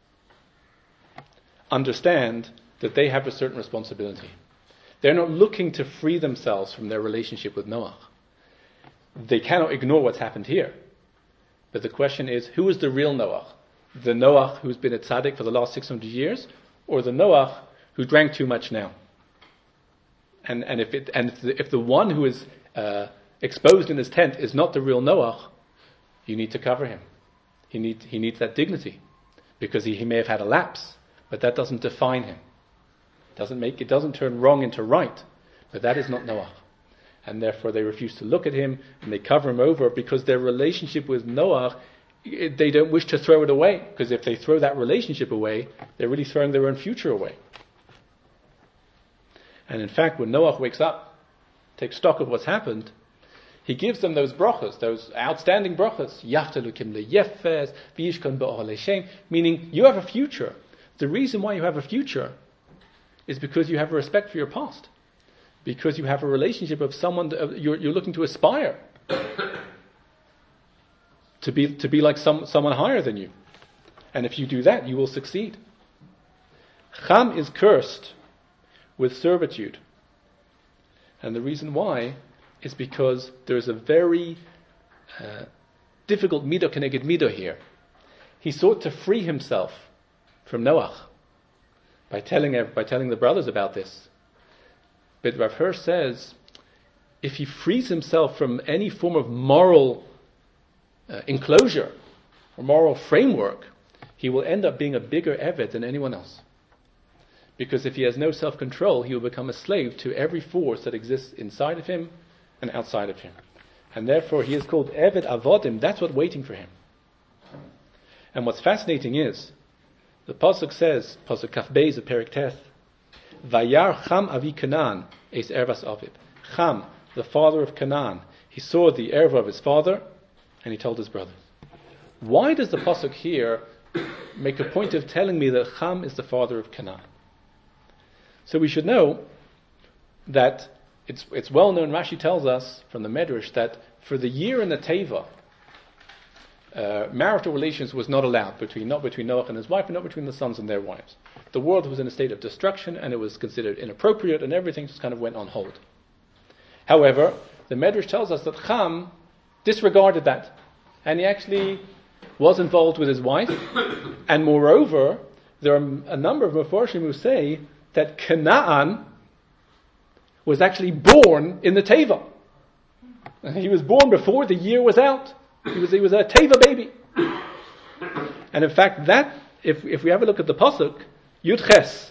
understand that they have a certain responsibility. They're not looking to free themselves from their relationship with Noach. They cannot ignore what's happened here. But the question is, who is the real Noach? The Noach who's been a tzaddik for the last 600 years, or the Noach who drank too much now? And if the one who is exposed in his tent is not the real Noach, you need to cover him. He needs that dignity, because he may have had a lapse, but that doesn't define him. It doesn't turn wrong into right, but that is not Noach. And therefore they refuse to look at him, and they cover him over, because their relationship with Noach, they don't wish to throw it away, because if they throw that relationship away, they're really throwing their own future away. And in fact, when Noach wakes up, takes stock of what's happened, he gives them those brachas, those outstanding brachas, Yaftalukim leyefes, v'yishkon ba'or le'shem, meaning you have a future. The reason why you have a future is because you have a respect for your past, because you have a relationship of someone you're looking to aspire to be like someone higher than you, and if you do that, you will succeed. Cham is cursed with servitude, and the reason why is because there's a very difficult midah keneged midah here. He sought to free himself from Noach by telling the brothers about this. But Rav Hirsch says, if he frees himself from any form of moral enclosure or moral framework, he will end up being a bigger eved than anyone else. Because if he has no self-control, he will become a slave to every force that exists inside of him and outside of him. And therefore he is called Eved Avodim. That's what's waiting for him. And what's fascinating is, the Pasuk says, Pasuk Kaf Beis of Perek Teth, Vayar Cham Avi Canaan es Ervas Aviv. Cham, the father of Canaan, he saw the erva of his father, and he told his brothers. Why does the Pasuk here make a point of telling me that Cham is the father of Canaan? So we should know that it's well known, Rashi tells us from the Medrash, that for the year in the Teva, marital relations was not allowed, not between Noach and his wife, and not between the sons and their wives. The world was in a state of destruction, and it was considered inappropriate, and everything just kind of went on hold. However, the Medrash tells us that Cham disregarded that, and he actually was involved with his wife, and moreover, there are a number of Mefarshim who say that Canaan was actually born in the Teva. He was born before the year was out. He was a Teva baby. And in fact, that, if we have a look at the Pasuk, Yud Ches,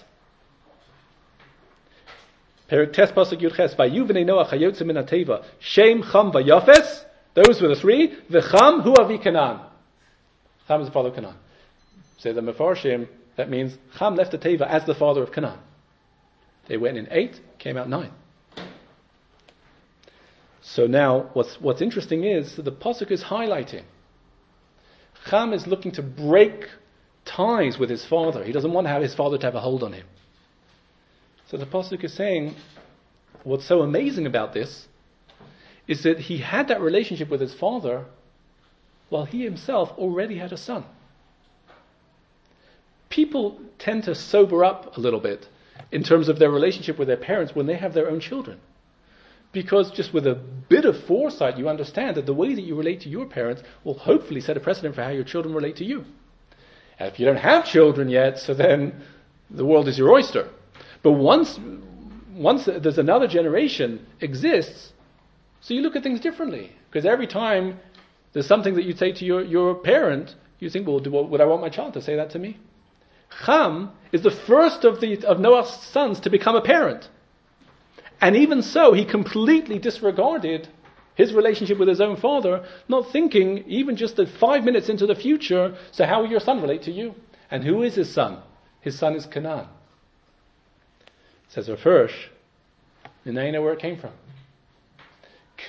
Perek Tes Pasuk Yud Ches, Vayu v'nei Noach hayotze min ha-Teva, Shem, Cham, Vayafes, those were the three, V'cham hu avi Canaan. Cham is the father of Canaan. Say the Mefarshim, that means Cham left the Teva as the father of Canaan. They went in 8, came out 9. So now, what's interesting is that the Pasuk is highlighting. Cham is looking to break ties with his father. He doesn't want to have his father to have a hold on him. So the Pasuk is saying, what's so amazing about this is that he had that relationship with his father while he himself already had a son. People tend to sober up a little bit in terms of their relationship with their parents when they have their own children. Because just with a bit of foresight, you understand that the way that you relate to your parents will hopefully set a precedent for how your children relate to you. And if you don't have children yet, so then the world is your oyster. But once there's another generation exists, so you look at things differently. Because every time there's something that you say to your parent, you think, well, would I want my child to say that to me? Cham is the first of Noah's sons to become a parent. And even so, he completely disregarded his relationship with his own father, not thinking, even just 5 minutes into the future, so how will your son relate to you? And who is his son? His son is Canaan. Says Rav Hirsch, and now you know where it came from.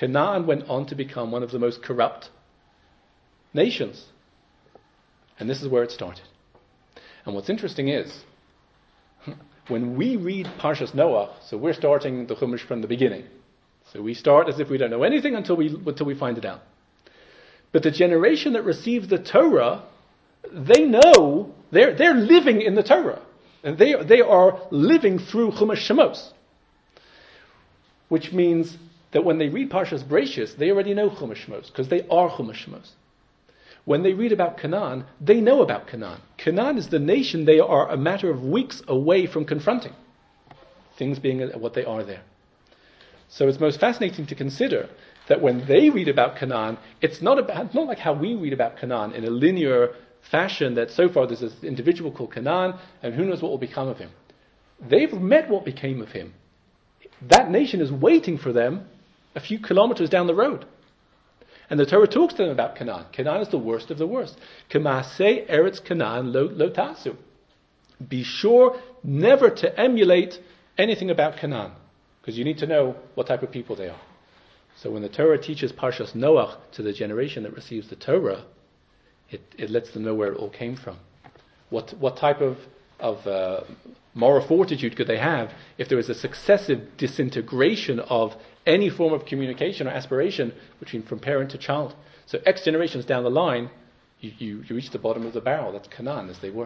Canaan went on to become one of the most corrupt nations. And this is where it started. And what's interesting is, when we read Parshas Noach, so we're starting the Chumash from the beginning. So we start as if we don't know anything until we find it out. But the generation that receives the Torah, they know, they're living in the Torah. And they are living through Chumash Shemos. Which means that when they read Parshas Bereishis, they already know Chumash Shemos, because they are Chumash Shemos. When they read about Canaan, they know about Canaan. Canaan is the nation they are a matter of weeks away from confronting. Things being what they are there. So it's most fascinating to consider that when they read about Canaan, it's not like how we read about Canaan in a linear fashion that so far there's this individual called Canaan and who knows what will become of him. They've met what became of him. That nation is waiting for them a few kilometers down the road. And the Torah talks to them about Canaan. Canaan is the worst of the worst. K'maaseh eretz Canaan lo tasu. Be sure never to emulate anything about Canaan, because you need to know what type of people they are. So when the Torah teaches Parshas Noach to the generation that receives the Torah, it lets them know where it all came from. What type of moral fortitude could they have if there was a successive disintegration of any form of communication or aspiration from parent to child? So X generations down the line, you reach the bottom of the barrel. That's Canaan as they were.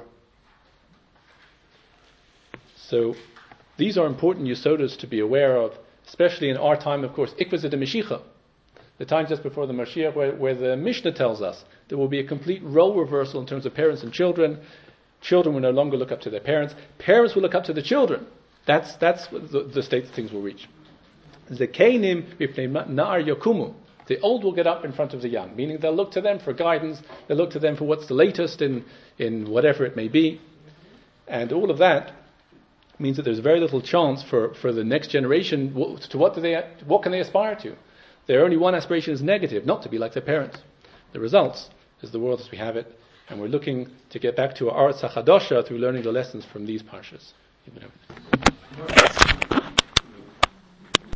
So these are important Yesodas to be aware of, especially in our time, of course, Ikvaz de Mashiach, the time just before the Mashiach, where the Mishnah tells us there will be a complete role reversal in terms of parents and children. Children will no longer look up to their parents. Parents will look up to the children. That's the state that things will reach. Zekeinim b'pnei na'ar yokumu. The old will get up in front of the young, meaning they'll look to them for guidance. They'll look to them for what's the latest in whatever it may be. And all of that means that there's very little chance for the next generation to what can they aspire to? Their only one aspiration is negative, not to be like their parents. The results is the world as we have it. And we're looking to get back to our Aretz HaChadasha through learning the lessons from these parshas.